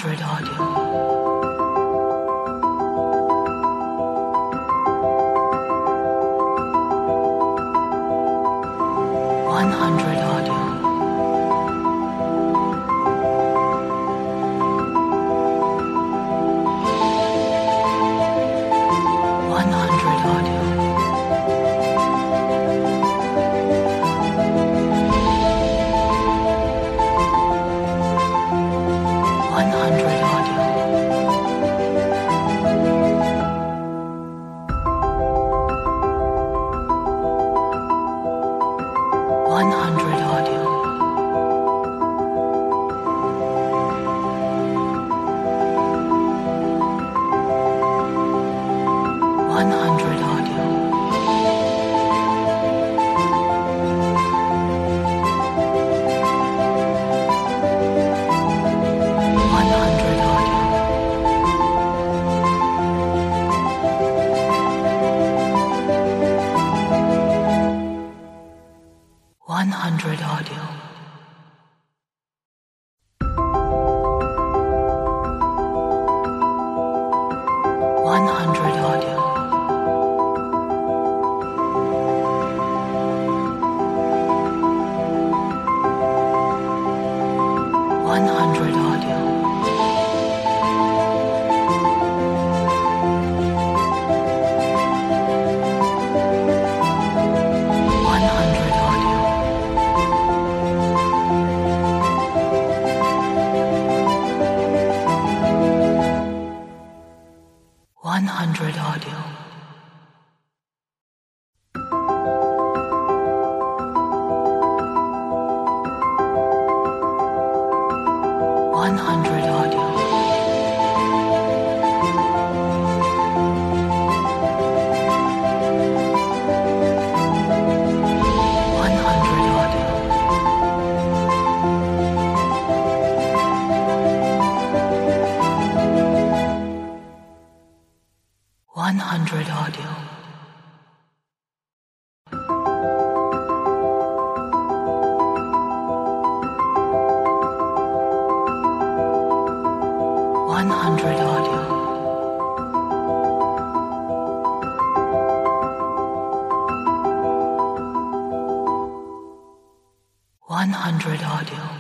100 audio. 100 audio. 100 audio. 100 audio. 100 audio. 100 audio. 100 audio. 100 audio. 100 audio. 100 audio. 100 audio. 100 audio. 100 audio. 100 audio. 100 audio. 100 audio. 100 audio.